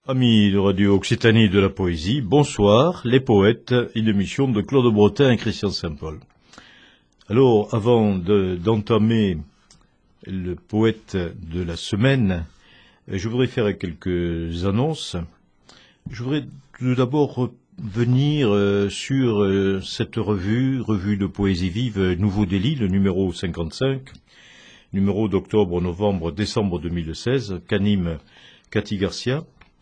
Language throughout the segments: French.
Amis de Radio Occitanie de la Poésie, bonsoir, les poètes, une émission de Claude Bretin et Christian Saint-Paul. Alors, avant d'entamer le poète de la semaine, je voudrais faire quelques annonces. Je voudrais tout d'abord revenir sur cette revue de poésie vive Nouveau Délit, le numéro 55, numéro d'octobre, novembre, décembre 2016, qu'anime Cathy Garcia.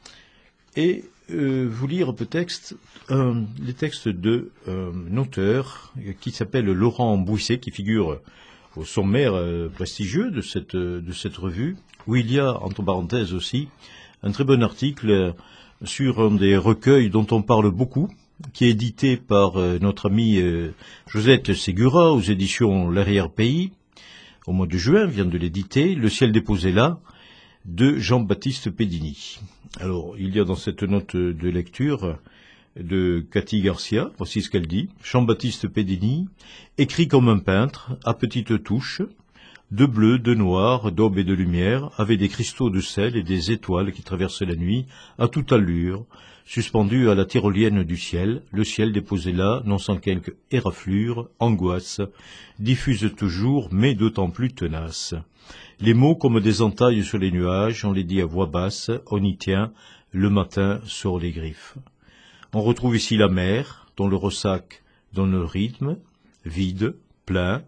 Et vous lire peut-être les textes d'un auteur qui s'appelle Laurent Bouisset, qui figure au sommaire prestigieux de cette revue, où il y a, entre parenthèses aussi, un très bon article sur un des recueils dont on parle beaucoup, qui est édité par notre amie Josette Ségura aux éditions L'Arrière-Pays, au mois de juin, vient de l'éditer, Le ciel déposé là, de Jean-Baptiste Pédini. Alors, il y a dans cette note de lecture de Cathy Garcia, voici ce qu'elle dit. Jean-Baptiste Pédini, écrit comme un peintre, à petites touches, de bleu, de noir, d'aube et de lumière, avec des cristaux de sel et des étoiles qui traversent la nuit, à toute allure, suspendues à la tyrolienne du ciel, le ciel déposé là, non sans quelque éraflure, angoisse, diffuse toujours, mais d'autant plus tenace. Les mots comme des entailles sur les nuages, on les dit à voix basse, on y tient, le matin sort les griffes. On retrouve ici la mer, dont le ressac donne le rythme, vide, plein,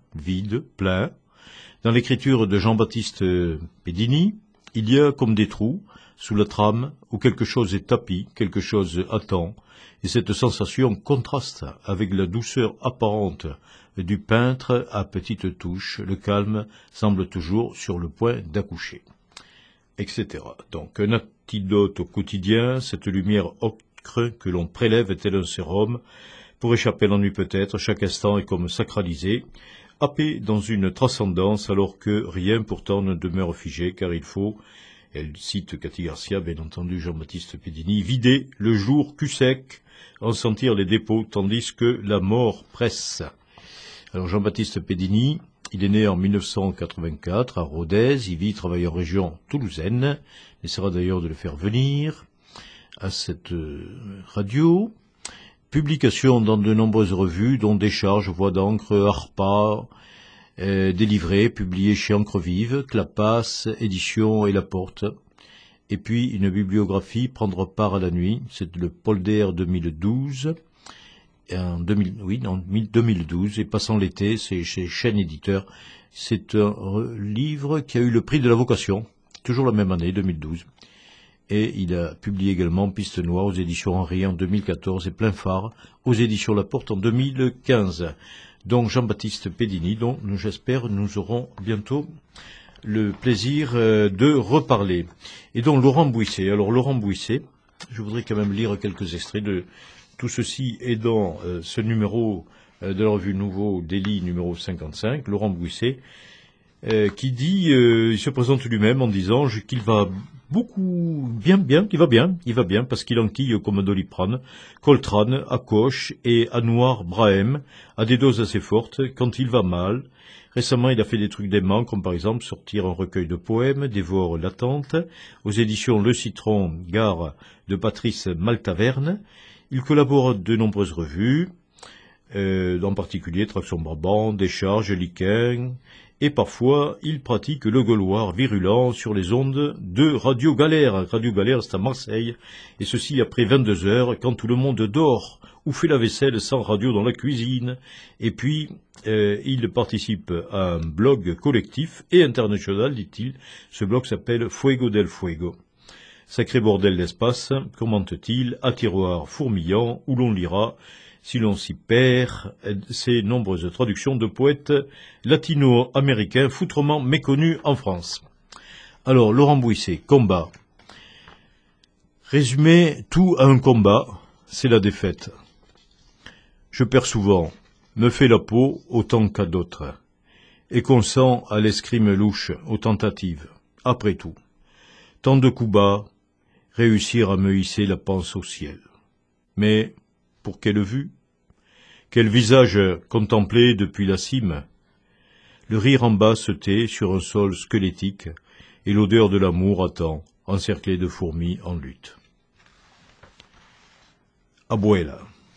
Dans l'écriture de Jean-Baptiste Pédini, il y a comme des trous, sous la trame, où quelque chose est tapi, quelque chose attend, et cette sensation contraste avec la douceur apparente du peintre à petites touches, le calme semble toujours sur le point d'accoucher, etc. Donc un antidote au quotidien, cette lumière ocre que l'on prélève tel un sérum, pour échapper à l'ennui peut-être, chaque instant est comme sacralisé, happé dans une transcendance alors que rien pourtant ne demeure figé, car il faut, elle cite Cathy Garcia, bien entendu Jean-Baptiste Pédini, vider le jour cul sec, en sentir les dépôts, tandis que la mort presse. Alors Jean-Baptiste Pédini, il est né en 1984 à Rodez, il vit, travaille en région toulousaine, il essaiera d'ailleurs de le faire venir à cette radio. Publication dans de nombreuses revues, dont Décharge, Voix d'encre, Harpa, délivré, publié chez Encre Vive, Clapas, Édition et La Porte. Et puis une bibliographie, Prendre part à la nuit, c'est le Polder 2012. En 2012, et Passant l'été, c'est chez Chêne Éditeur. C'est un livre qui a eu le prix de la vocation, toujours la même année, 2012. Et il a publié également Piste Noire aux éditions Henry en 2014 et Plein Phare aux éditions La Porte en 2015. Donc Jean-Baptiste Pédini, dont j'espère nous aurons bientôt le plaisir de reparler. Et donc Laurent Bouisset. Alors Laurent Bouisset, je voudrais quand même lire quelques extraits de tout ceci est dans ce numéro de la revue Nouveau Délit numéro 55, Laurent Bouisset, qui dit, il se présente lui-même en disant qu'il va il va bien, parce qu'il enquille comme Doliprane, Coltrane, Hacoche et Anouar Brahim, à des doses assez fortes, quand il va mal. Récemment, il a fait des trucs déments, comme par exemple sortir un recueil de poèmes, Dévore l'attente, aux éditions Le Citron, Gare de Patrice Maltaverne. Il collabore à de nombreuses revues, en particulier Traction Brabant, Décharge, Liquin, et parfois il pratique le gauloir virulent sur les ondes de Radio Galère. Radio Galère, c'est à Marseille, et ceci après 22 heures, quand tout le monde dort ou fait la vaisselle sans radio dans la cuisine. Et puis, il participe à un blog collectif et international, dit-il. Ce blog s'appelle Fuego del Fuego. Sacré bordel d'espace, commente-t-il, à tiroir fourmillant, où l'on lira, si l'on s'y perd, ces nombreuses traductions de poètes latino-américains foutrement méconnus en France. Alors, Laurent Bouisset, combat. Résumer tout à un combat, c'est la défaite. Je perds souvent, me fais la peau autant qu'à d'autres, et consent à l'escrime louche, aux tentatives. Après tout, tant de coups bas, réussir à me hisser la panse au ciel. Mais, pour quelle vue? Quel visage contemplé depuis la cime? Le rire en bas se tait sur un sol squelettique, et l'odeur de l'amour attend, encerclé de fourmis en lutte. Abuela.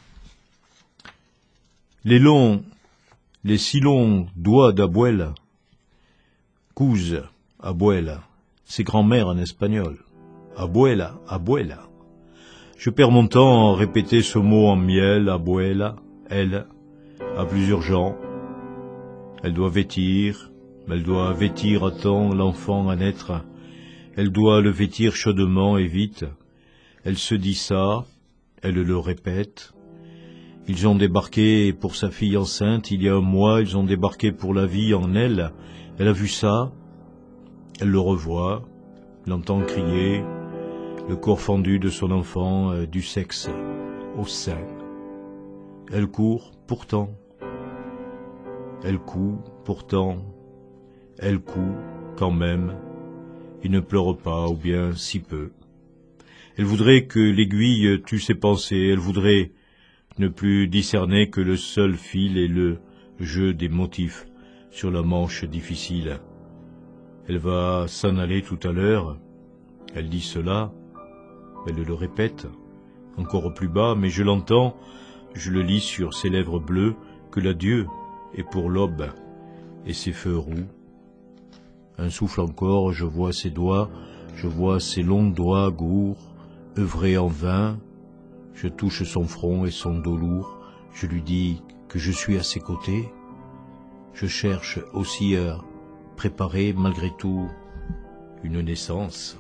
Les si longs doigts d'Abuela, cousent, Abuela, c'est grand-mère en espagnol. Abuela, Abuela. Je perds mon temps à répéter ce mot en miel, Abuela, elle, a plusieurs gens. Elle doit vêtir à temps l'enfant à naître. Elle doit le vêtir chaudement et vite. Elle se dit ça, elle le répète. Ils ont débarqué pour sa fille enceinte il y a un mois, ils ont débarqué pour la vie en elle. Elle a vu ça, elle le revoit, l'entend crier, le corps fendu de son enfant, du sexe au sein. Elle court, pourtant. Elle coud, pourtant. Elle coud, quand même. Il ne pleure pas, ou bien si peu. Elle voudrait que l'aiguille tue ses pensées, elle voudrait ne plus discerner que le seul fil et le jeu des motifs sur la manche difficile. Elle va s'en aller tout à l'heure. Elle dit cela, elle le répète, encore plus bas, mais je l'entends, je le lis sur ses lèvres bleues, que l'adieu est pour l'aube et ses feux roux. Un souffle encore, je vois ses doigts, je vois ses longs doigts gourds, œuvrer en vain. Je touche son front et son dos lourd, je lui dis que je suis à ses côtés. Je cherche aussi à préparer malgré tout une naissance.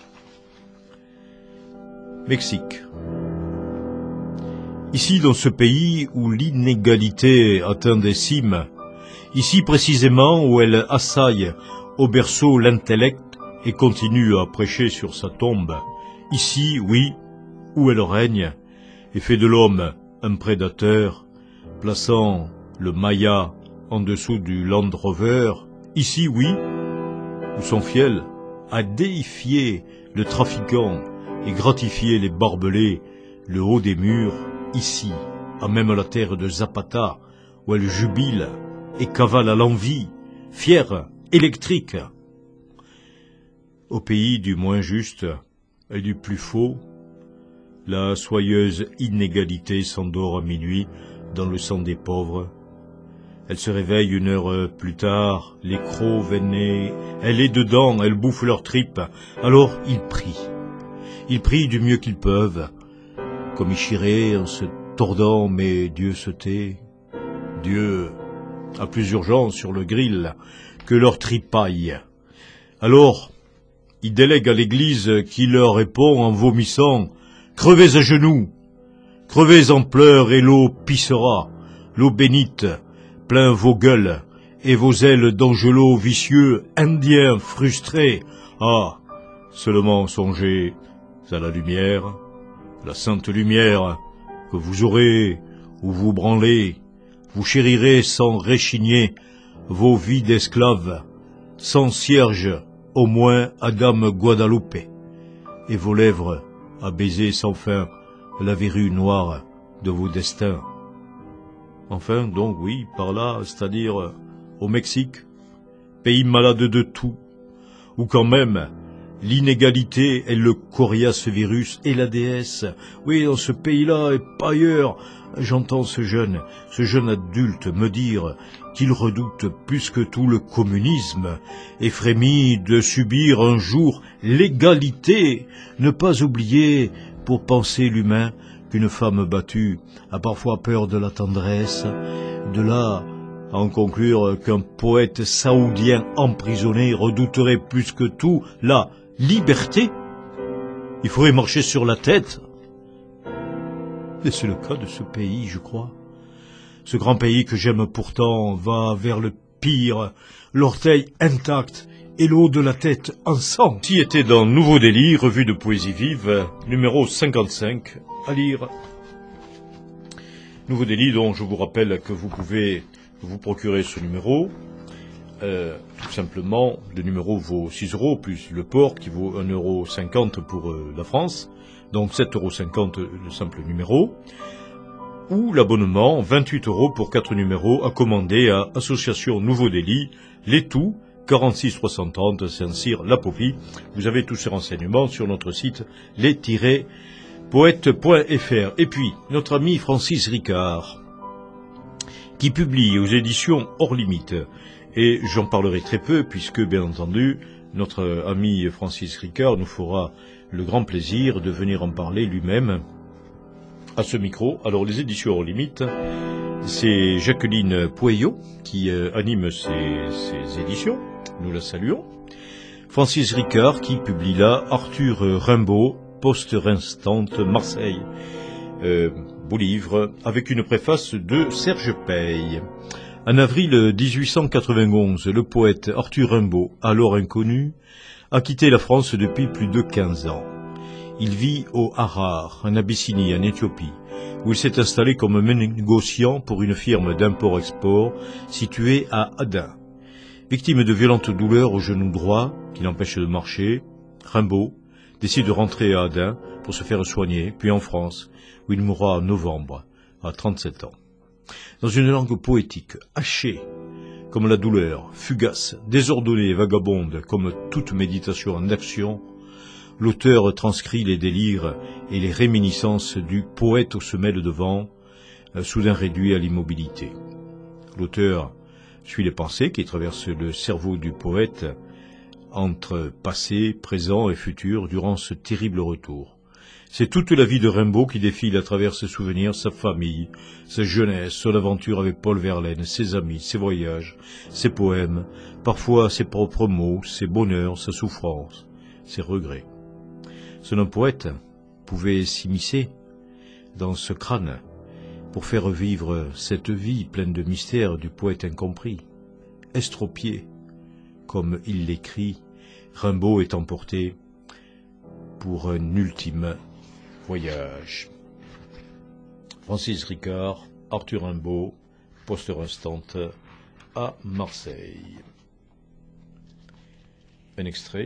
Mexique. Ici, dans ce pays où l'inégalité atteint des cimes, ici précisément où elle assaille au berceau l'intellect et continue à prêcher sur sa tombe, ici, oui, où elle règne et fait de l'homme un prédateur, plaçant le Maya en dessous du Land Rover, ici, oui, où son fiel a déifié le trafiquant et gratifié les barbelés, le haut des murs, ici, à même la terre de Zapata, où elle jubile et cavale à l'envie, fière, électrique. Au pays du moins juste et du plus faux, la soyeuse inégalité s'endort à minuit dans le sang des pauvres. Elle se réveille une heure plus tard, les crocs veinés, elle est dedans, elle bouffe leurs tripes. Alors ils prient du mieux qu'ils peuvent, comme Ichiré en se tordant, mais Dieu se tait. Dieu a plus urgence sur le grill que leur tripaille. Alors, ils délèguent à l'Église qui leur répond en vomissant « Crevez à genoux, crevez en pleurs et l'eau pissera, l'eau bénite, plein vos gueules et vos ailes d'angelots vicieux, indiens frustrés. Ah, seulement songez à la lumière, la sainte lumière que vous aurez ou vous branlez, vous chérirez sans réchigner vos vies d'esclaves, sans cierge, au moins Adam Guadalupe, et vos lèvres à baiser sans fin la verrue noire de vos destins. Enfin, donc oui, par là, c'est-à-dire au Mexique, pays malade de tout, où quand même l'inégalité est le coriace virus et la déesse. Oui, dans ce pays-là et pas ailleurs, j'entends ce jeune adulte me dire qu'il redoute plus que tout le communisme et frémit de subir un jour l'égalité. Ne pas oublier, pour penser l'humain, qu'une femme battue a parfois peur de la tendresse. De là à en conclure qu'un poète saoudien emprisonné redouterait plus que tout la liberté. Il faudrait marcher sur la tête. Et c'est le cas de ce pays, je crois. Ce grand pays que j'aime pourtant va vers le pire, l'orteil intact et l'eau de la tête en sang. Ci était dans Nouveau Délit, revue de poésie vive, numéro 55, à lire. Nouveau Délit, dont je vous rappelle que vous pouvez vous procurer ce numéro. Tout simplement, le numéro vaut 6 €, plus le port qui vaut 1,50 € pour la France, donc 7,50 € le simple numéro, ou l'abonnement, 28 € pour 4 numéros, à commander à Association Nouveau Délit, les tout, 46 330 Saint-Cyr, La Popie. Vous avez tous ces renseignements sur notre site, les-poètes.fr. poète.fr. Et puis, notre ami Francis Ricard, qui publie aux éditions Hors Limite. Et j'en parlerai très peu, puisque, bien entendu, notre ami Francis Ricard nous fera le grand plaisir de venir en parler lui-même à ce micro. Alors, les éditions Hors Limite, c'est Jacqueline Poueyot qui anime ces éditions. Nous la saluons. Francis Ricard qui publie là Arthur Rimbaud, Poste Instante, Marseille. Beau livre, avec une préface de Serge Peille. En avril 1891, le poète Arthur Rimbaud, alors inconnu, a quitté la France depuis plus de 15 ans. Il vit au Harar, en Abyssinie, en Éthiopie, où il s'est installé comme négociant pour une firme d'import-export située à Aden. Victime de violentes douleurs au genou droit qui l'empêchent de marcher, Rimbaud décide de rentrer à Aden pour se faire soigner, puis en France, où il mourra en novembre, à 37 ans. Dans une langue poétique, hachée comme la douleur, fugace, désordonnée et vagabonde comme toute méditation en action, l'auteur transcrit les délires et les réminiscences du poète aux semelles de vent, soudain réduit à l'immobilité. L'auteur suit les pensées qui traversent le cerveau du poète entre passé, présent et futur durant ce terrible retour. C'est toute la vie de Rimbaud qui défile à travers ses souvenirs, sa famille, sa jeunesse, son aventure avec Paul Verlaine, ses amis, ses voyages, ses poèmes, parfois ses propres mots, ses bonheurs, sa souffrance, ses regrets. Seul un poète pouvait s'immiscer dans ce crâne pour faire vivre cette vie pleine de mystères du poète incompris. Estropié, comme il l'écrit, Rimbaud est emporté pour un ultime voyage. Francis Ricard, Arthur Rimbaud, Poste Instante à Marseille. Un extrait.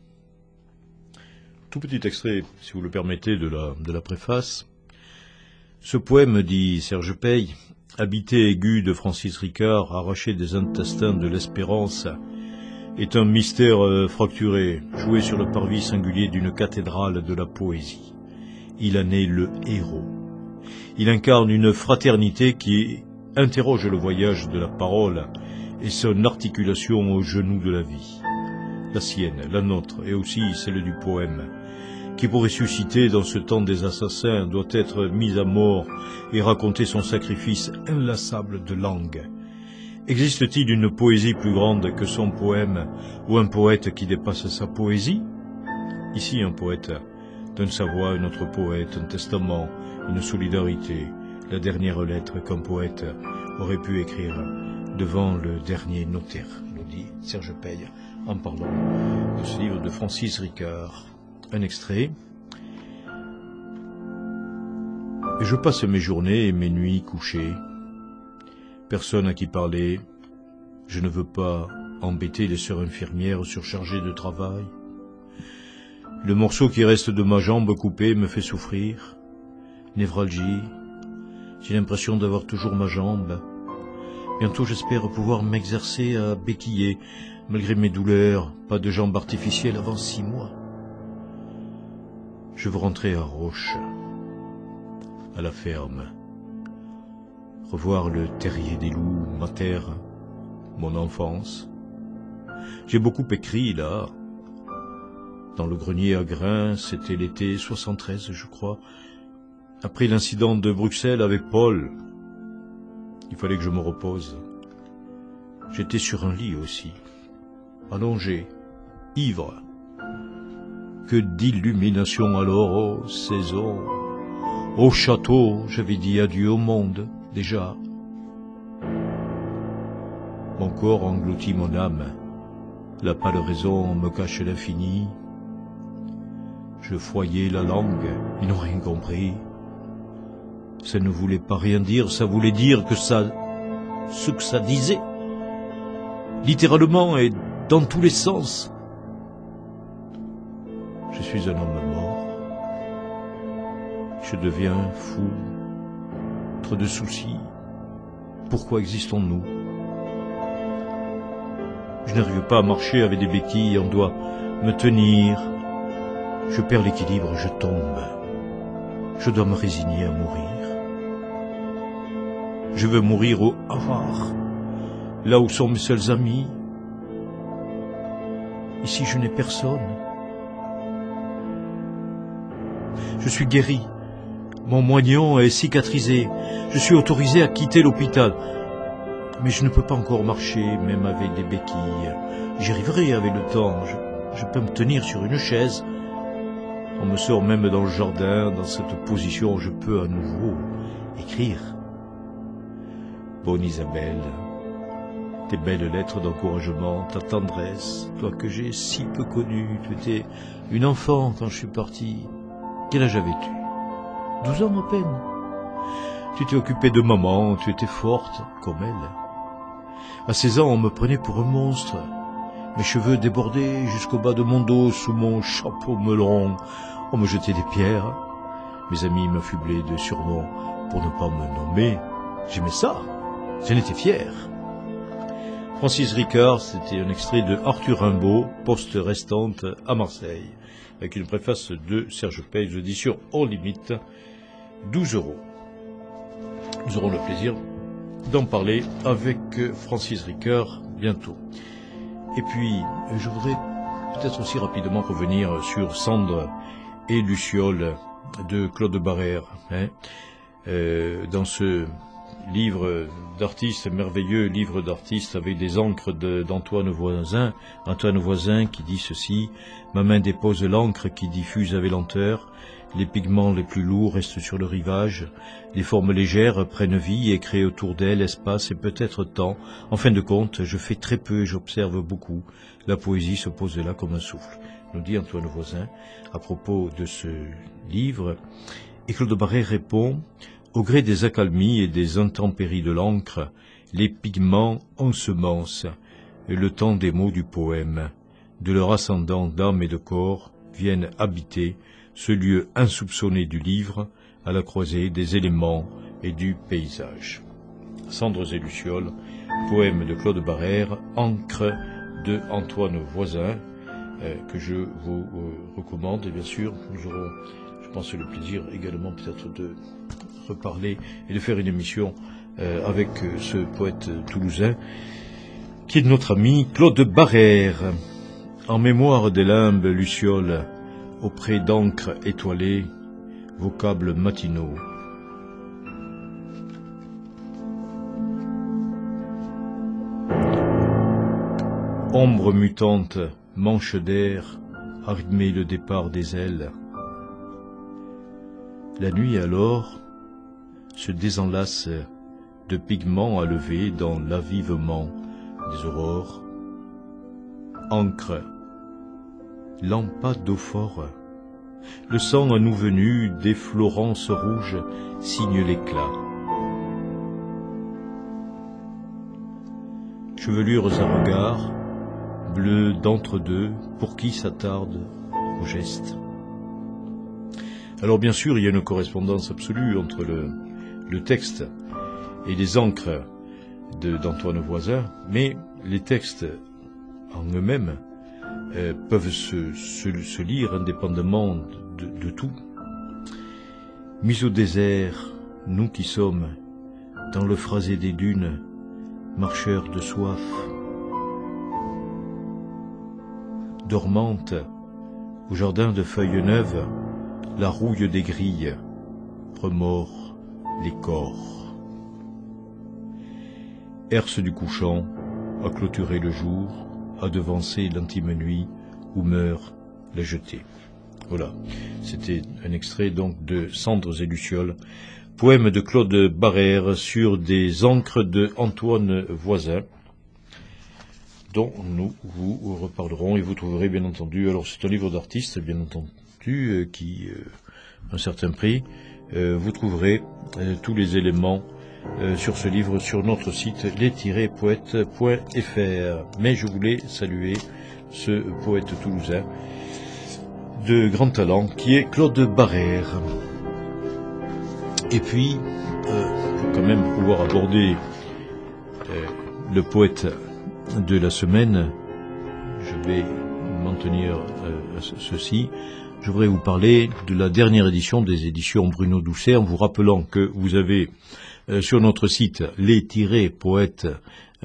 Tout petit extrait, si vous le permettez, de la préface. Ce poème, dit Serge Peille, habité aigu de Francis Ricard, arraché des intestins de l'espérance, est un mystère fracturé, joué sur le parvis singulier d'une cathédrale de la poésie. Il en est le héros. Il incarne une fraternité qui interroge le voyage de la parole et son articulation au genou de la vie. La sienne, la nôtre, et aussi celle du poème, qui pour ressusciter dans ce temps des assassins doit être mis à mort et raconter son sacrifice inlassable de langue. Existe-t-il une poésie plus grande que son poème, ou un poète qui dépasse sa poésie? Ici un poète donne sa voix à un autre poète, un testament, une solidarité, la dernière lettre qu'un poète aurait pu écrire devant le dernier notaire, nous dit Serge Peille, en parlant de ce livre de Francis Ricard. Un extrait. Je passe mes journées et mes nuits couchées. Personne à qui parler. Je ne veux pas embêter les sœurs infirmières surchargées de travail. Le morceau qui reste de ma jambe coupée me fait souffrir. Névralgie. J'ai l'impression d'avoir toujours ma jambe. Bientôt j'espère pouvoir m'exercer à béquiller, malgré mes douleurs. Pas de jambe artificielle avant 6 mois. Je veux rentrer à Roche, à la ferme. Revoir le terrier des loups, ma terre, mon enfance. J'ai beaucoup écrit là. Dans le grenier à grains, c'était l'été 73, je crois. Après l'incident de Bruxelles avec Paul, il fallait que je me repose. J'étais sur un lit aussi, allongé, ivre. Que d'illumination alors, ô saison. Au château, j'avais dit adieu au monde, déjà. Mon corps engloutit mon âme. La pâle raison me cache l'infini. Je foyais la langue, ils n'ont rien compris. Ça ne voulait pas rien dire, ça voulait dire que ça... ce que ça disait. Littéralement et dans tous les sens. Je suis un homme mort. Je deviens fou. Trop de soucis. Pourquoi existons-nous? Je n'arrive pas à marcher avec des béquilles, on doit me tenir. Je perds l'équilibre, je tombe. je dois me résigner à mourir. Je veux mourir au Havre, là où sont mes seuls amis. Ici, je n'ai personne. Je suis guéri. Mon moignon est cicatrisé. Je suis autorisé à quitter l'hôpital. Mais je ne peux pas encore marcher, même avec des béquilles. J'y arriverai avec le temps. Je peux me tenir sur une chaise. On me sort même dans le jardin. Dans cette position, je peux à nouveau écrire. Bonne Isabelle, tes belles lettres d'encouragement, ta tendresse, toi que j'ai si peu connue, tu étais une enfant quand je suis parti. Quel âge avais-tu? 12 ans à peine. Tu t'es occupée de maman, tu étais forte comme elle. À 16 ans, on me prenait pour un monstre. Mes cheveux débordaient jusqu'au bas de mon dos sous mon chapeau melon. On me jetait des pierres. Mes amis m'affublaient de surnoms pour ne pas me nommer. J'aimais ça. J'en étais fier. Francis Ricard, c'était un extrait de Arthur Rimbaud, Poste restante à Marseille, avec une préface de Serge Page, édition hors limite, 12 €. Nous aurons le plaisir d'en parler avec Francis Ricard bientôt. Et puis, je voudrais peut-être aussi rapidement revenir sur Cendre et Luciole de Claude Barrère. Dans ce livre d'artiste, merveilleux livre d'artiste avec des encres d'Antoine Voisin. Antoine Voisin qui dit ceci: ma main dépose l'encre qui diffuse avec lenteur. Les pigments les plus lourds restent sur le rivage. Les formes légères prennent vie et créent autour d'elles espace et peut-être temps. En fin de compte, je fais très peu et j'observe beaucoup. La poésie se pose là comme un souffle, nous dit Antoine Voisin à propos de ce livre. Et Claude Barrère répond: au gré des accalmies et des intempéries de l'encre, les pigments ensemencent le temps des mots du poème. De leur ascendant d'âme et de corps viennent habiter ce lieu insoupçonné du livre, à la croisée des éléments et du paysage. Cendres et Lucioles, poème de Claude Barrère, encre de Antoine Voisin, que je vous recommande. Et bien sûr, nous aurons, je pense, le plaisir également peut-être de reparler et de faire une émission avec ce poète toulousain, qui est notre ami Claude Barrère. En mémoire des limbes lucioles, auprès d'encre étoilée, vocables matinaux. Ombre mutante, manche d'air, à rythmer le départ des ailes. La nuit alors se désenlace de pigments à lever dans l'avivement des aurores. Encre, lampade d'eau fort, le sang à nous venu des Florences rouges signe l'éclat. Chevelures à regard, bleu d'entre-deux, pour qui s'attarde au geste. Alors bien sûr, il y a une correspondance absolue entre le texte et les encres d'Antoine Voisin, mais les textes en eux-mêmes peuvent se lire indépendamment de tout. Mis au désert, nous qui sommes, dans le phrasé des dunes, marcheurs de soif, dormante, au jardin de feuilles neuves, la rouille des grilles remord les corps. Herse du couchant, à clôturer le jour, à devancer l'intime nuit, où meurt la jetée. Voilà, c'était un extrait donc de Cendres et Lucioles, poème de Claude Barrère sur des encres de Antoine Voisin, dont nous vous reparlerons et vous trouverez bien entendu, alors c'est un livre d'artiste bien entendu, qui a un certain prix, vous trouverez tous les éléments sur ce livre sur notre site les-poètes.fr. Mais je voulais saluer ce poète toulousain de grand talent qui est Claude Barrère. Et puis, pour quand même pouvoir aborder le poète de la semaine, je vais m'en tenir à ceci, je voudrais vous parler de la dernière édition des éditions Bruno Doucet, en vous rappelant que vous avez sur notre site les-poètes.fr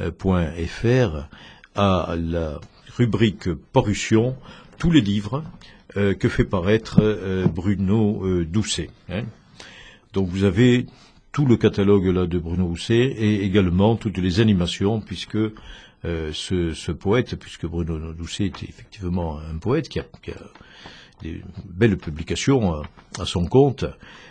à la rubrique parution tous les livres que fait paraître Bruno Doucet. Donc vous avez tout le catalogue là de Bruno Doucet et également toutes les animations, puisque ce poète, puisque Bruno Doucet est effectivement un poète qui a des belles publications à son compte,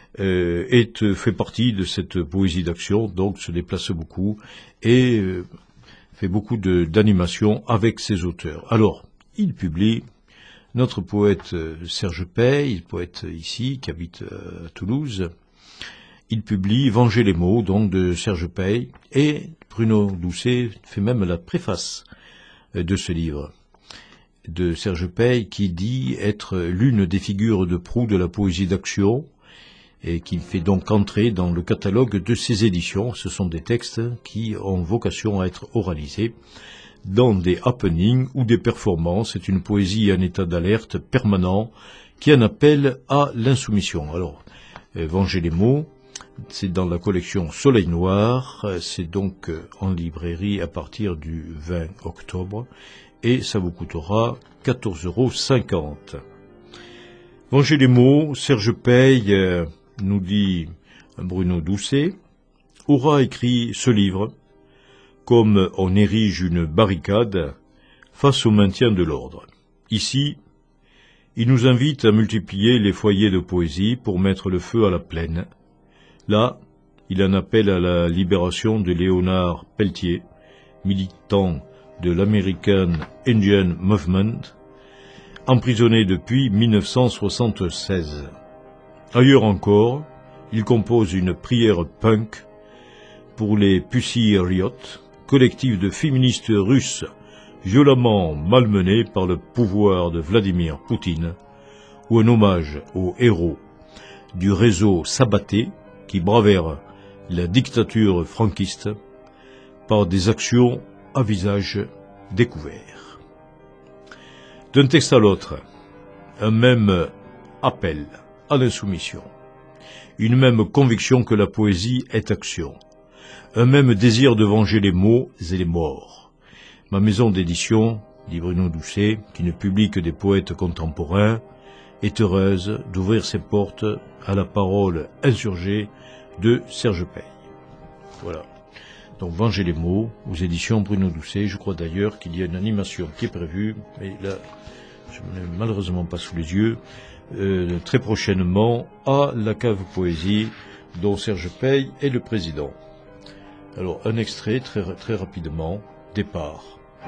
fait partie de cette poésie d'action, donc se déplace beaucoup et fait beaucoup d'animations avec ses auteurs. Alors, il publie notre poète Serge Pey, poète ici, qui habite à Toulouse. Il publie Venger les mots, donc de Serge Pey, et Bruno Doucet fait même la préface de ce livre de Serge Pey, qui dit être l'une des figures de proue de la poésie d'action, et qui fait donc entrer dans le catalogue de ses éditions. Ce sont des textes qui ont vocation à être oralisés dans des happenings ou des performances. C'est une poésie en état d'alerte permanent qui en appelle à l'insoumission. Alors, Venger les mots, c'est dans la collection Soleil Noir, c'est donc en librairie à partir du 20 octobre, et ça vous coûtera 14,50 €. Venger les mots, Serge Pey, nous dit Bruno Doucet, aura écrit ce livre comme on érige une barricade face au maintien de l'ordre. Ici, il nous invite à multiplier les foyers de poésie pour mettre le feu à la plaine. Là, il en appelle à la libération de Léonard Peltier, militant de l'American Indian Movement, emprisonné depuis 1976. Ailleurs encore, il compose une prière punk pour les Pussy Riot, collectif de féministes russes violemment malmenés par le pouvoir de Vladimir Poutine, ou un hommage aux héros du réseau Sabaté qui bravèrent la dictature franquiste par des actions à visage découvert. D'un texte à l'autre, un même appel à l'insoumission, une même conviction que la poésie est action, un même désir de venger les mots et les morts. Ma maison d'édition, dit Bruno Doucet, qui ne publie que des poètes contemporains, est heureuse d'ouvrir ses portes à la parole insurgée de Serge Pey. Voilà. Donc, Venger les mots, aux éditions Bruno Doucet. Je crois d'ailleurs qu'il y a une animation qui est prévue, mais là, je ne l'ai malheureusement pas sous les yeux, très prochainement à la Cave Poésie, dont Serge Pey est le président. Alors, un extrait, très rapidement, Départ.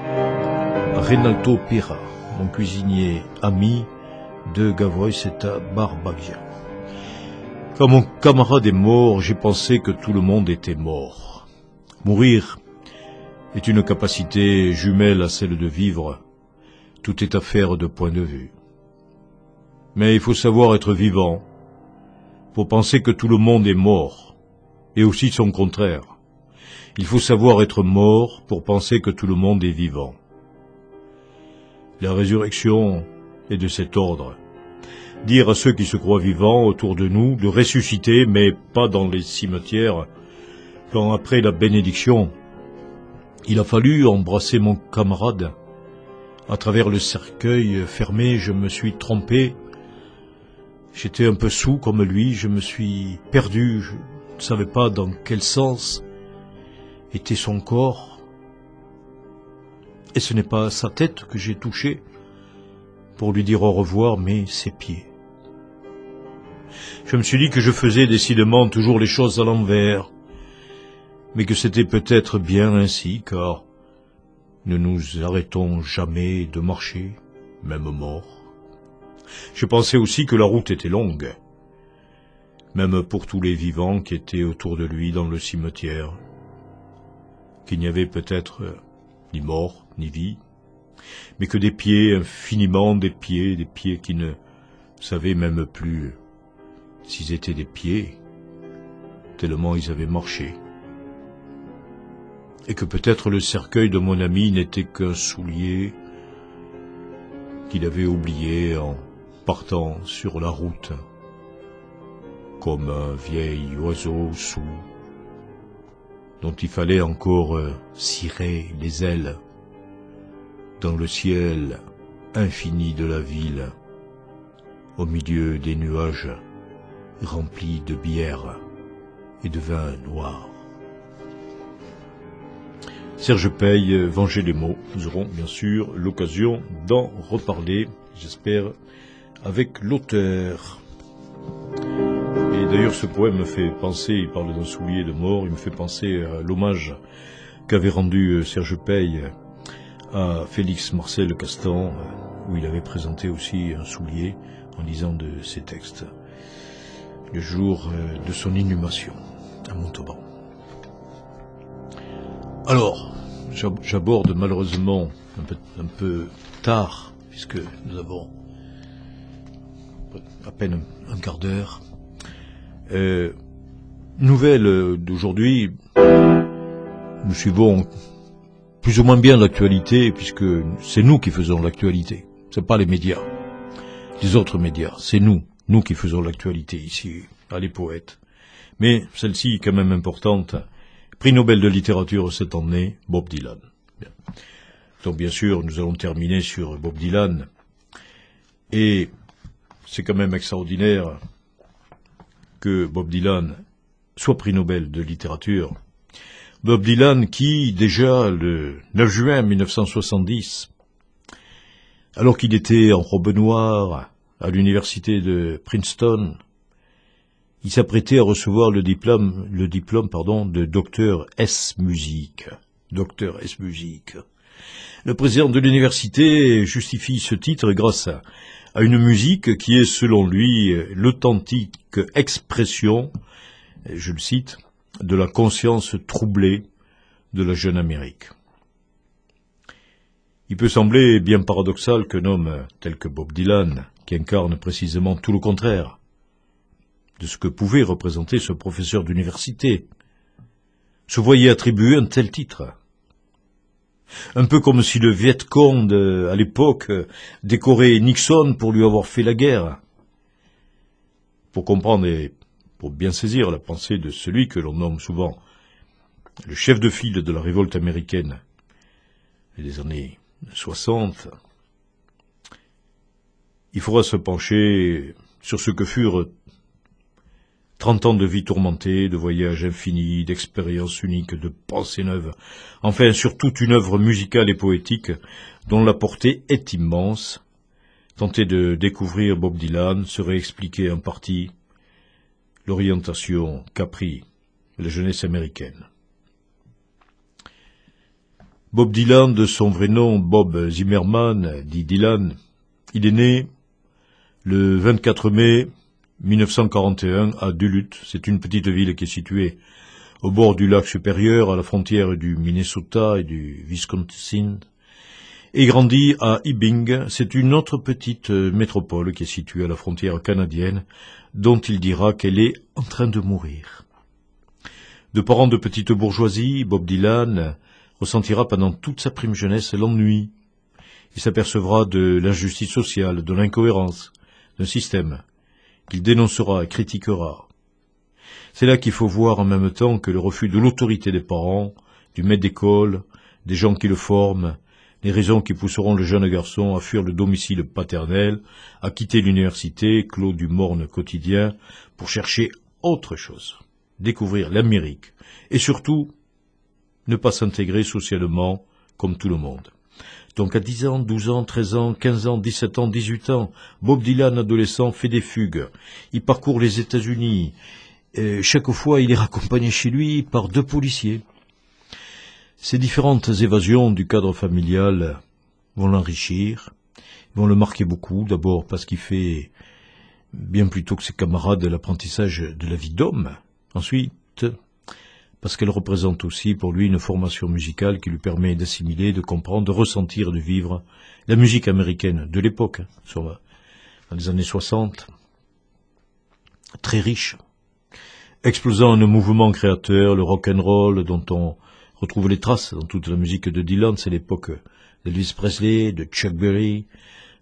Reynaldo Pira, mon cuisinier ami de Gavois et à Barbagia. Quand mon camarade est mort, j'ai pensé que tout le monde était mort. Mourir est une capacité jumelle à celle de vivre. Tout est affaire de point de vue. Mais il faut savoir être vivant pour penser que tout le monde est mort, et aussi son contraire. Il faut savoir être mort pour penser que tout le monde est vivant. La résurrection est de cet ordre. Dire à ceux qui se croient vivants autour de nous de ressusciter, mais pas dans les cimetières, quand après la bénédiction, il a fallu embrasser mon camarade. À travers le cercueil fermé, je me suis trompé. J'étais un peu saoul comme lui, je me suis perdu, je ne savais pas dans quel sens était son corps. Et ce n'est pas sa tête que j'ai touchée pour lui dire au revoir, mais ses pieds. Je me suis dit que je faisais décidément toujours les choses à l'envers, mais que c'était peut-être bien ainsi, car ne nous arrêtons jamais de marcher, même morts. Je pensais aussi que la route était longue, même pour tous les vivants qui étaient autour de lui dans le cimetière, qu'il n'y avait peut-être ni mort, ni vie, mais que des pieds, infiniment des pieds qui ne savaient même plus s'ils étaient des pieds, tellement ils avaient marché. Et que peut-être le cercueil de mon ami n'était qu'un soulier qu'il avait oublié en partant sur la route, comme un vieil oiseau sourd, dont il fallait encore cirer les ailes dans le ciel infini de la ville, au milieu des nuages remplis de bière et de vin noir. Serge Pey, Vengez les mots. Nous aurons bien sûr l'occasion d'en reparler, j'espère, avec l'auteur. Et d'ailleurs, ce poème me fait penser, il parle d'un soulier de mort, il me fait penser à l'hommage qu'avait rendu Serge Pey à Félix Marcel Castan, où il avait présenté aussi un soulier en lisant de ses textes, le jour de son inhumation à Montauban. Alors, j'aborde malheureusement un peu tard, puisque nous avons à peine un quart d'heure. Nouvelle d'aujourd'hui, nous suivons plus ou moins bien l'actualité, puisque c'est nous qui faisons l'actualité, c'est pas les médias, les autres médias, c'est nous qui faisons l'actualité ici, à Les Poètes. Mais celle-ci est quand même importante. Prix Nobel de littérature cette année, Bob Dylan. Bien. Donc bien sûr, nous allons terminer sur Bob Dylan. Et c'est quand même extraordinaire que Bob Dylan soit prix Nobel de littérature. Bob Dylan qui, déjà le 9 juin 1970, alors qu'il était en robe noire à l'université de Princeton, il s'apprêtait à recevoir le diplôme de docteur S. Musique. Docteur S. Musique. Le président de l'université justifie ce titre grâce à une musique qui est, selon lui, l'authentique expression, je le cite, de la conscience troublée de la jeune Amérique. Il peut sembler bien paradoxal qu'un homme tel que Bob Dylan, qui incarne précisément tout le contraire de ce que pouvait représenter ce professeur d'université, se voyait attribuer un tel titre. Un peu comme si le Viet Cong, à l'époque, décorait Nixon pour lui avoir fait la guerre. Pour comprendre et pour bien saisir la pensée de celui que l'on nomme souvent le chef de file de la révolte américaine des années 60, il faudra se pencher sur ce que furent 30 ans de vie tourmentée, de voyages infinis, d'expériences uniques, de pensées neuves, enfin sur toute une œuvre musicale et poétique dont la portée est immense. Tenter de découvrir Bob Dylan serait expliquer en partie l'orientation qu'a pris la jeunesse américaine. Bob Dylan, de son vrai nom Bob Zimmerman, dit Dylan, il est né le 24 mai 1941 à Duluth, c'est une petite ville qui est située au bord du lac Supérieur, à la frontière du Minnesota et du Wisconsin, et grandit à Hibbing, c'est une autre petite métropole qui est située à la frontière canadienne, dont il dira qu'elle est en train de mourir. De parents de petite bourgeoisie, Bob Dylan ressentira pendant toute sa prime jeunesse l'ennui. Il s'apercevra de l'injustice sociale, de l'incohérence d'un système qu'il dénoncera et critiquera. C'est là qu'il faut voir en même temps que le refus de l'autorité des parents, du maître d'école, des gens qui le forment, les raisons qui pousseront le jeune garçon à fuir le domicile paternel, à quitter l'université, clos du morne quotidien, pour chercher autre chose, découvrir l'Amérique, et surtout, ne pas s'intégrer socialement comme tout le monde. Donc à 10 ans, 12 ans, 13 ans, 15 ans, 17 ans, 18 ans, Bob Dylan, adolescent, fait des fugues. Il parcourt les États-Unis. Chaque fois, il est raccompagné chez lui par 2 policiers. Ces différentes évasions du cadre familial vont l'enrichir, vont le marquer beaucoup, d'abord parce qu'il fait, bien plus tôt que ses camarades, l'apprentissage de la vie d'homme. Ensuite, parce qu'elle représente aussi pour lui une formation musicale qui lui permet d'assimiler, de comprendre, de ressentir, de vivre la musique américaine de l'époque, dans les années 60, très riche, explosant un mouvement créateur, le rock'n'roll dont on retrouve les traces dans toute la musique de Dylan. C'est l'époque d'Elvis Presley, de Chuck Berry,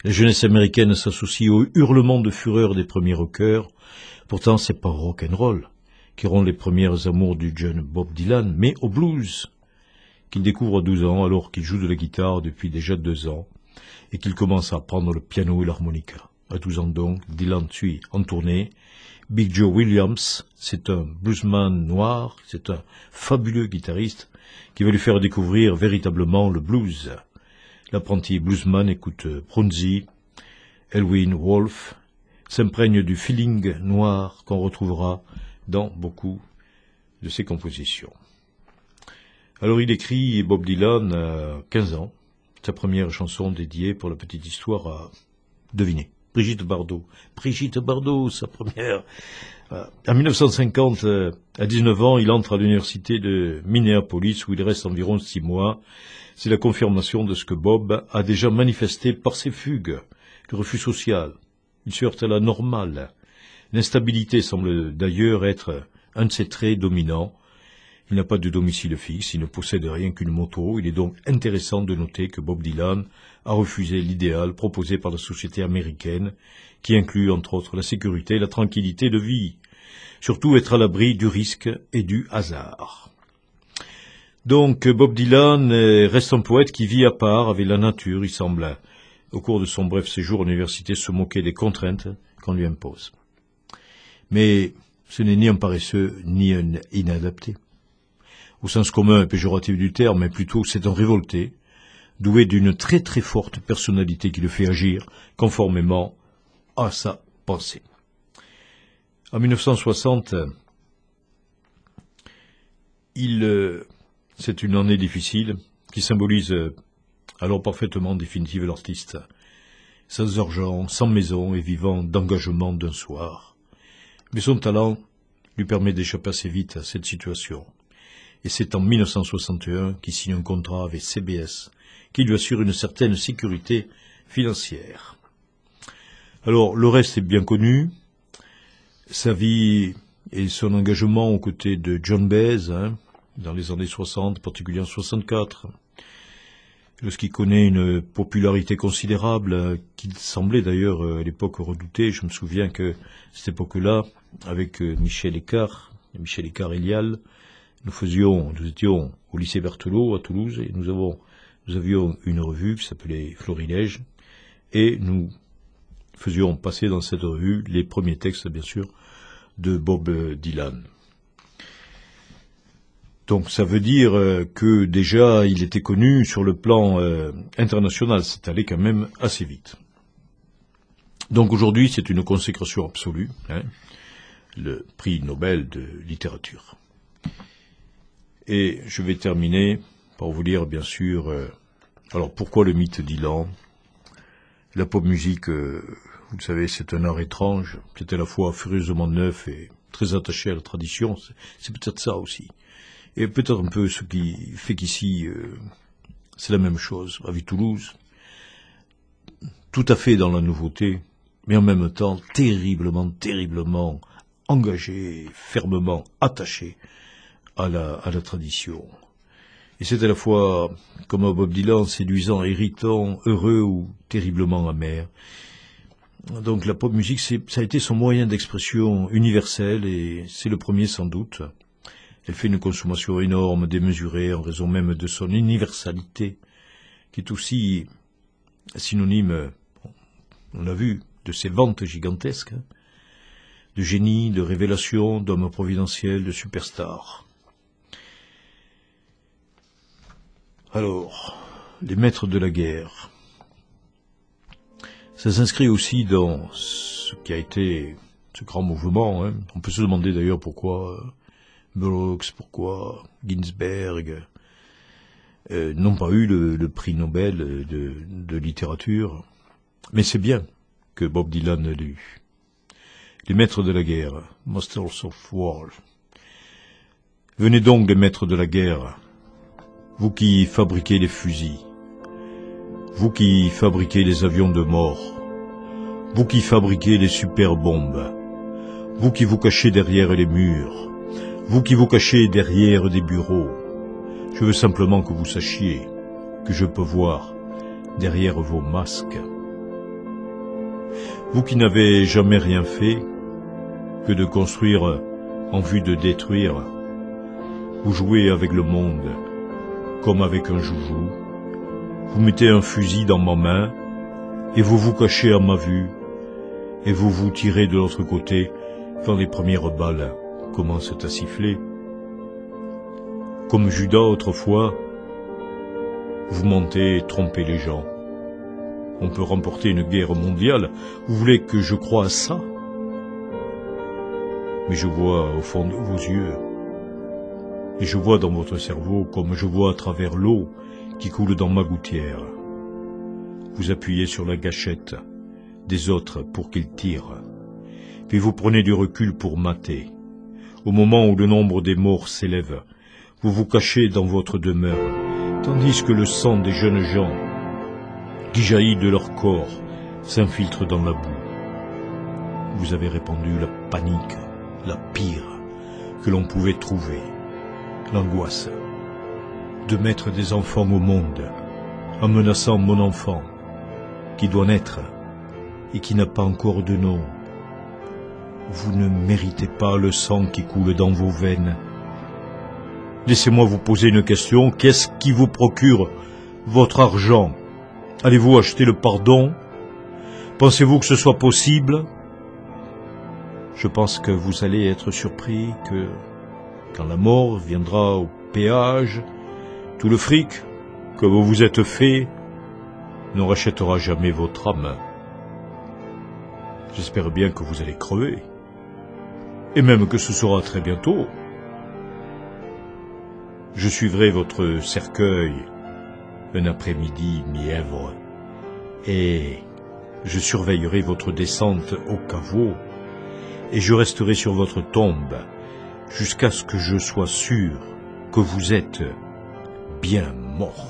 La jeunesse américaine s'associe aux hurlements de fureur des premiers rockers. Pourtant, c'est pas rock'n'roll qui rend les premières amours du jeune Bob Dylan, mais au blues, qu'il découvre à 12 ans alors qu'il joue de la guitare depuis déjà 2 ans et qu'il commence à apprendre le piano et l'harmonica. À 12 ans donc, Dylan suit en tournée. Big Joe Williams, c'est un bluesman noir, c'est un fabuleux guitariste qui va lui faire découvrir véritablement le blues. L'apprenti bluesman écoute Brunzi, Elwyn Wolf, s'imprègne du feeling noir qu'on retrouvera dans beaucoup de ses compositions. Alors il écrit, Bob Dylan, à 15 ans, sa première chanson dédiée pour la petite histoire à, devinez, Brigitte Bardot. Brigitte Bardot, sa première. En 1950, à 19 ans, il entre à l'université de Minneapolis où il reste environ 6 mois. C'est la confirmation de ce que Bob a déjà manifesté par ses fugues, le refus social. Il se heurte à la normale. L'instabilité semble d'ailleurs être un de ses traits dominants. Il n'a pas de domicile fixe, il ne possède rien qu'une moto. Il est donc intéressant de noter que Bob Dylan a refusé l'idéal proposé par la société américaine, qui inclut entre autres la sécurité et la tranquillité de vie. Surtout être à l'abri du risque et du hasard. Donc Bob Dylan reste un poète qui vit à part avec la nature. Il semble, au cours de son bref séjour à l'université, se moquer des contraintes qu'on lui impose. Mais ce n'est ni un paresseux, ni un inadapté. Au sens commun et péjoratif du terme, mais plutôt c'est un révolté, doué d'une très très forte personnalité qui le fait agir conformément à sa pensée. En 1960, c'est une année difficile qui symbolise alors parfaitement définitive l'artiste, sans argent, sans maison et vivant d'engagement d'un soir. Mais son talent lui permet d'échapper assez vite à cette situation. Et c'est en 1961 qu'il signe un contrat avec CBS qui lui assure une certaine sécurité financière. Alors, le reste est bien connu. Sa vie et son engagement aux côtés de John Baez, dans les années 60, particulièrement 64, lorsqu'il connaît une popularité considérable, qu'il semblait d'ailleurs à l'époque redouter. Je me souviens que cette époque-là, avec Michel Écart Elial, nous étions au lycée Berthelot à Toulouse et nous avions une revue qui s'appelait Florilège et nous faisions passer dans cette revue les premiers textes, bien sûr, de Bob Dylan. Donc ça veut dire que déjà il était connu sur le plan international, c'est allé quand même assez vite. Donc aujourd'hui c'est une consécration absolue, le prix Nobel de littérature. Et je vais terminer par vous lire bien sûr, alors pourquoi le mythe Dylan? La pop musique, vous le savez, c'est un art étrange, c'est à la fois furieusement neuf et très attaché à la tradition, c'est peut-être ça aussi. Et peut-être un peu ce qui fait qu'ici, c'est la même chose, avec Toulouse, tout à fait dans la nouveauté, mais en même temps terriblement engagé, fermement attaché à la tradition. Et c'est à la fois, comme à Bob Dylan, séduisant, irritant, heureux ou terriblement amer. Donc la pop musique, ça a été son moyen d'expression universel et c'est le premier sans doute. Elle fait une consommation énorme, démesurée, en raison même de son universalité, qui est aussi synonyme, on l'a vu, de ses ventes gigantesques, de génie, de révélation, d'homme providentiel, de superstar. Alors, les maîtres de la guerre. Ça s'inscrit aussi dans ce qui a été ce grand mouvement. On peut se demander d'ailleurs pourquoi Burroughs, pourquoi Ginsberg n'ont pas eu le prix Nobel de littérature. Mais c'est bien que Bob Dylan l'ait eu. Les maîtres de la guerre, Masters of War. Venez donc les maîtres de la guerre, vous qui fabriquez les fusils, vous qui fabriquez les avions de mort, vous qui fabriquez les super-bombes, vous qui vous cachez derrière les murs, vous qui vous cachez derrière des bureaux, je veux simplement que vous sachiez que je peux voir derrière vos masques. Vous qui n'avez jamais rien fait que de construire en vue de détruire, vous jouez avec le monde comme avec un joujou. Vous mettez un fusil dans ma main et vous vous cachez à ma vue et vous vous tirez de l'autre côté quand les premières balles commencent à siffler. Comme Judas autrefois, vous mentez et trompez les gens. On peut remporter une guerre mondiale. Vous voulez que je croie à ça? Mais je vois au fond de vos yeux, et je vois dans votre cerveau comme je vois à travers l'eau qui coule dans ma gouttière. Vous appuyez sur la gâchette des autres pour qu'ils tirent, puis vous prenez du recul pour mater. Au moment où le nombre des morts s'élève, vous vous cachez dans votre demeure, tandis que le sang des jeunes gens qui jaillit de leur corps s'infiltre dans la boue. Vous avez répandu la panique, la pire que l'on pouvait trouver, l'angoisse de mettre des enfants au monde en menaçant mon enfant qui doit naître et qui n'a pas encore de nom. Vous ne méritez pas le sang qui coule dans vos veines. Laissez-moi vous poser une question. Qu'est-ce qui vous procure votre argent? Allez-vous acheter le pardon? Pensez-vous que ce soit possible? Je pense que vous allez être surpris que, quand la mort viendra au péage, tout le fric que vous vous êtes fait ne rachètera jamais votre âme. J'espère bien que vous allez crever, et même que ce sera très bientôt. Je suivrai votre cercueil un après-midi mièvre, et je surveillerai votre descente au caveau, et je resterai sur votre tombe jusqu'à ce que je sois sûr que vous êtes bien mort.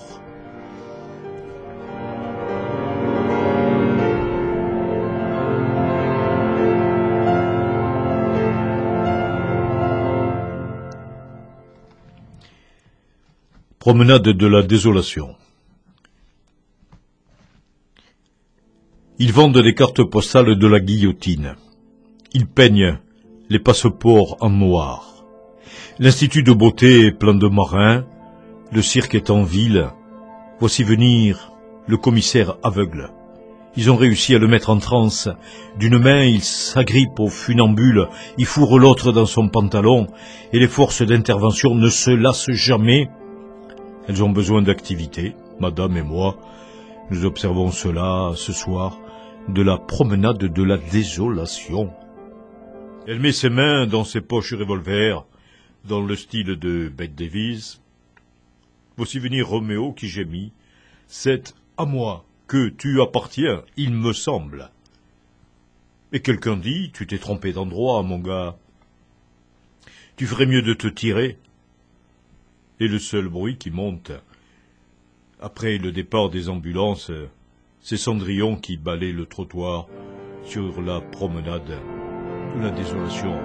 Promenade de la désolation. Ils vendent des cartes postales de la guillotine. Ils peignent les passeports en noir. L'Institut de beauté est plein de marins. Le cirque est en ville. Voici venir le commissaire aveugle. Ils ont réussi à le mettre en transe. D'une main, il s'agrippe au funambule, il fourre l'autre dans son pantalon, et les forces d'intervention ne se lassent jamais. Elles ont besoin d'activité. Madame et moi, nous observons cela ce soir de la promenade de la désolation. Elle met ses mains dans ses poches revolver, dans le style de Bette Davis. Voici venir Roméo qui gémit. C'est à moi que tu appartiens, il me semble. Et quelqu'un dit, tu t'es trompé d'endroit, mon gars. Tu ferais mieux de te tirer. Et le seul bruit qui monte, après le départ des ambulances, c'est Cendrillon qui balaie le trottoir sur la promenade de la désolation.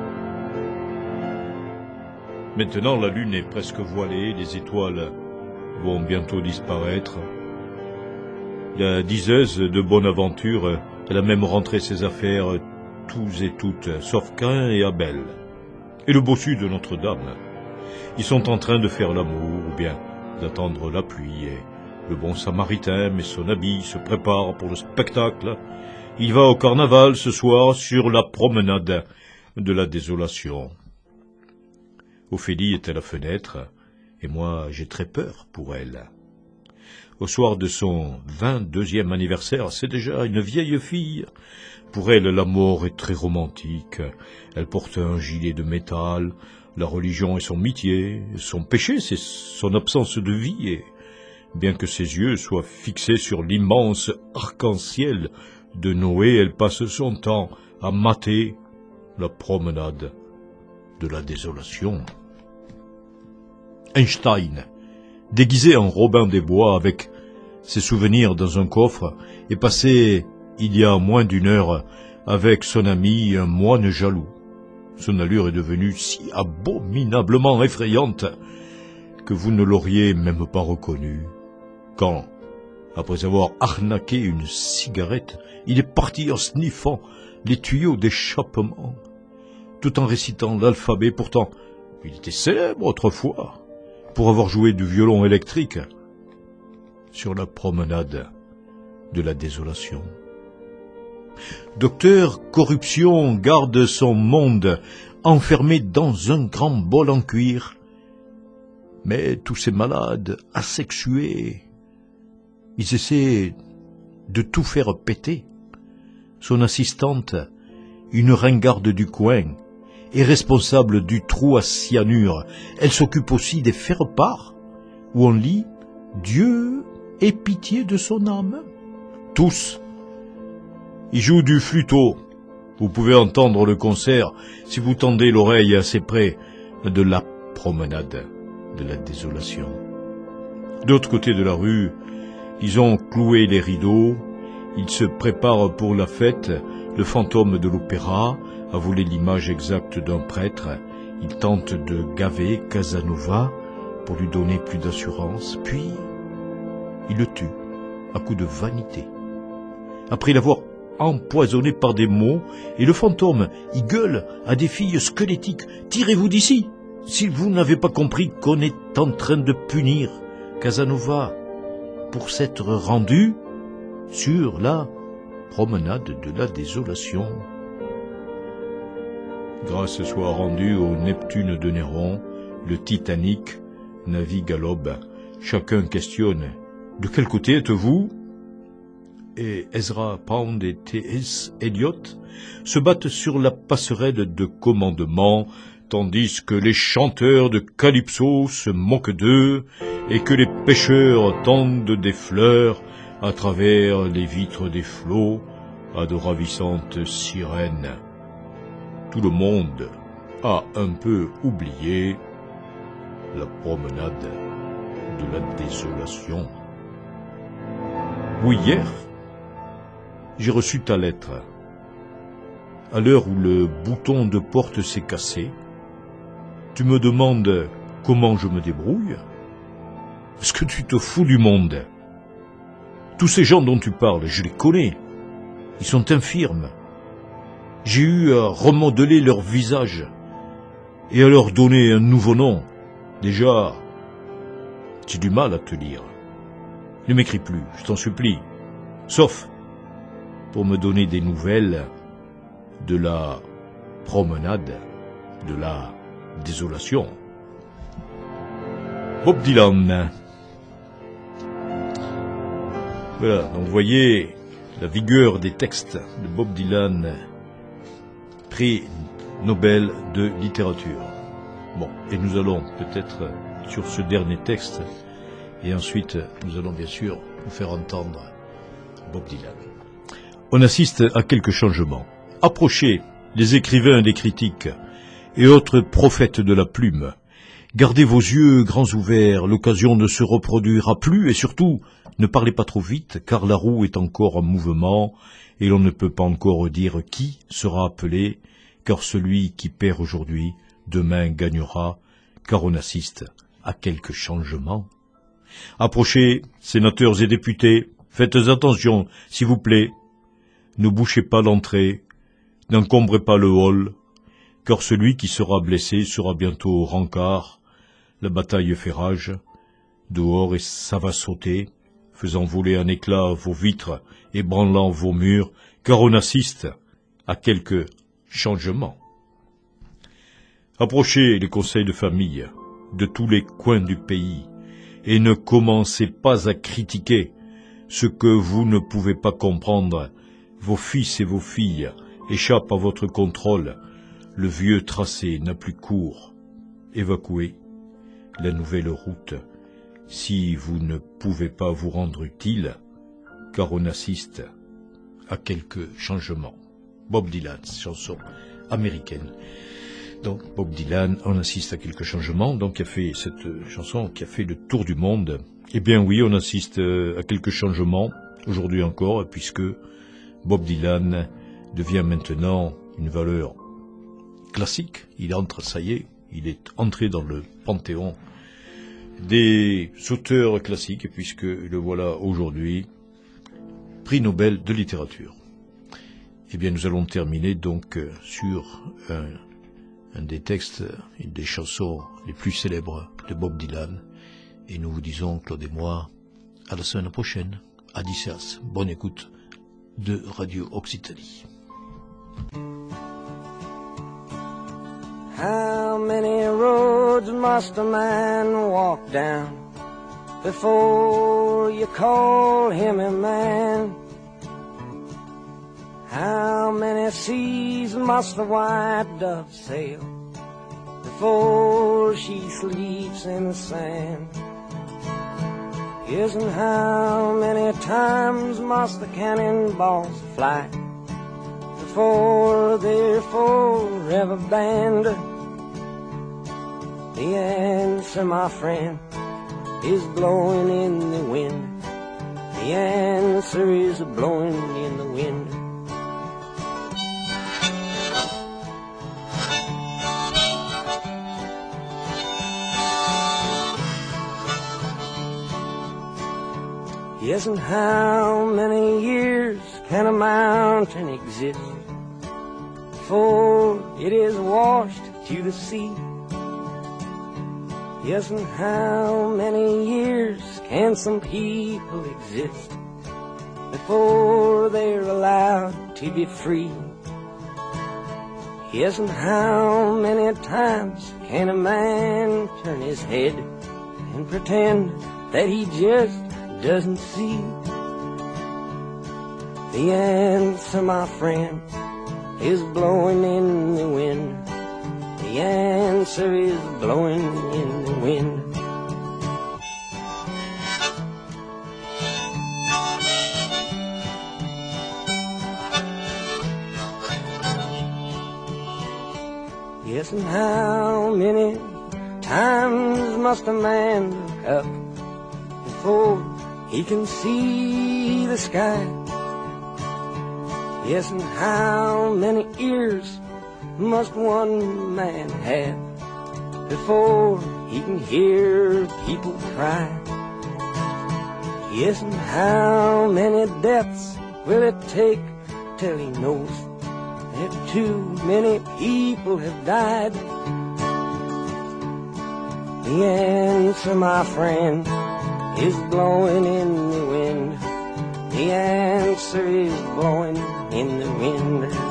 Maintenant, la lune est presque voilée, les étoiles vont bientôt disparaître. La diseuse de Bonaventure, elle a même rentré ses affaires, tous et toutes, sauf Caïn et Abel. Et le bossu de Notre-Dame. Ils sont en train de faire l'amour, ou bien d'attendre la pluie, et le bon samaritain met son habit, se prépare pour le spectacle. Il va au carnaval ce soir sur la promenade de la désolation. Ophélie est à la fenêtre, et moi j'ai très peur pour elle. Au soir de son 22e anniversaire, c'est déjà une vieille fille. Pour elle, la mort est très romantique. Elle porte un gilet de métal. La religion est son métier. Son péché, c'est son absence de vie. Et bien que ses yeux soient fixés sur l'immense arc-en-ciel de Noé, elle passe son temps à mater la promenade de la désolation. Einstein, déguisé en Robin des Bois avec ses souvenirs dans un coffre, est passé, il y a moins d'une heure, avec son ami un moine jaloux. Son allure est devenue si abominablement effrayante que vous ne l'auriez même pas reconnu. Quand, Après avoir arnaqué une cigarette, il est parti en sniffant les tuyaux d'échappement, tout en récitant l'alphabet. Pourtant, il était célèbre autrefois pour avoir joué du violon électrique sur la promenade de la désolation. Docteur Corruption garde son monde enfermé dans un grand bol en cuir. Mais tous ces malades asexués, ils essaient de tout faire péter. Son assistante, une ringarde du coin, est responsable du trou à cyanure. Elle s'occupe aussi des faire-part, où on lit « Dieu ait pitié de son âme ». Tous. Ils jouent du flûteau. Vous pouvez entendre le concert si vous tendez l'oreille assez près de la promenade de la désolation. De l'autre côté de la rue, ils ont cloué les rideaux, ils se préparent pour la fête. Le fantôme de l'opéra a volé l'image exacte d'un prêtre. Il tente de gaver Casanova pour lui donner plus d'assurance, puis il le tue à coup de vanité. Après l'avoir empoisonné par des mots, et le fantôme y gueule à des filles squelettiques « Tirez-vous d'ici !» Si vous n'avez pas compris qu'on est en train de punir Casanova pour s'être rendu sur la promenade de la désolation. Grâce soit rendue au Neptune de Néron, le Titanic navigue à l'aube. Chacun questionne « De quel côté êtes-vous » et Ezra Pound et T.S. Eliot se battent sur la passerelle de commandement, tandis que les chanteurs de Calypso se moquent d'eux et que les pêcheurs tendent des fleurs à travers les vitres des flots à de ravissantes sirènes. Tout le monde a un peu oublié la promenade de la désolation. Oui, hier, j'ai reçu ta lettre. À l'heure où le bouton de porte s'est cassé, tu me demandes comment je me débrouille? Est-ce que tu te fous du monde? Tous ces gens dont tu parles, je les connais. Ils sont infirmes. J'ai eu à remodeler leur visage et à leur donner un nouveau nom. Déjà, j'ai du mal à te lire. Ne m'écris plus, je t'en supplie. Sauf pour me donner des nouvelles de la promenade de la désolation. Bob Dylan. Voilà, donc vous voyez la vigueur des textes de Bob Dylan, prix Nobel de littérature. Bon, et nous allons peut-être sur ce dernier texte, et ensuite nous allons bien sûr vous faire entendre Bob Dylan. On assiste à quelques changements. Approchez les écrivains et les critiques et autres prophètes de la plume. Gardez vos yeux grands ouverts, l'occasion ne se reproduira plus, et surtout, ne parlez pas trop vite, car la roue est encore en mouvement, et l'on ne peut pas encore dire qui sera appelé, car celui qui perd aujourd'hui, demain gagnera, car on assiste à quelques changements. Approchez, sénateurs et députés, faites attention, s'il vous plaît, ne bouchez pas l'entrée, n'encombrez pas le hall, car celui qui sera blessé sera bientôt au rencard. La bataille fait rage, dehors et ça va sauter, faisant voler en éclats vos vitres, ébranlant vos murs, car on assiste à quelques changements. Approchez les conseils de famille de tous les coins du pays, et ne commencez pas à critiquer ce que vous ne pouvez pas comprendre. Vos fils et vos filles échappent à votre contrôle. Le vieux tracé n'a plus cours. Évacuez la nouvelle route si vous ne pouvez pas vous rendre utile, car on assiste à quelques changements. Bob Dylan, chanson américaine. Donc Bob Dylan, on assiste à quelques changements, donc il a fait cette chanson qui a fait le tour du monde. Eh bien oui, on assiste à quelques changements, aujourd'hui encore, puisque Bob Dylan devient maintenant une valeur classique. Il entre, ça y est, il est entré dans le panthéon des auteurs classiques, puisque le voilà aujourd'hui, prix Nobel de littérature. Eh bien, nous allons terminer donc sur un des textes, une des chansons les plus célèbres de Bob Dylan. Et nous vous disons, Claude et moi, à la semaine prochaine. Adicias, bonne écoute de Radio Occitanie. How many roads must a man walk down before you call him a man? How many seas must the white dove sail before she sleeps in the sand? Yes, and how many times must the cannonballs fly before they're forever banned? The answer, my friend, is blowing in the wind. The answer is blowing in the wind. Yes, and how many years can a mountain exist before it is washed to the sea? Yes, and how many years can some people exist before they're allowed to be free? Yes, and how many times can a man turn his head and pretend that he just doesn't see? The answer, my friend, is blowing in the wind. The answer is blowing in the wind. Yes, and how many times must a man look up before he can see the sky? Yes, and how many ears must one man have before he can hear people cry? Yes, and how many deaths will it take till he knows that too many people have died? The answer, my friend, is blowing in the wind. The answer is blowing in the wind.